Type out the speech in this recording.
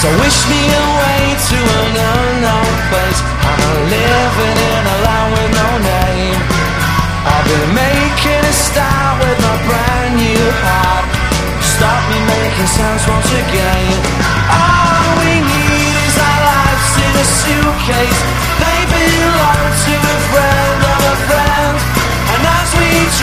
So wish me away to an unknown place. I'm living in a land with no name. I've been making a start with my brand new heart. Stop me making sounds, won't you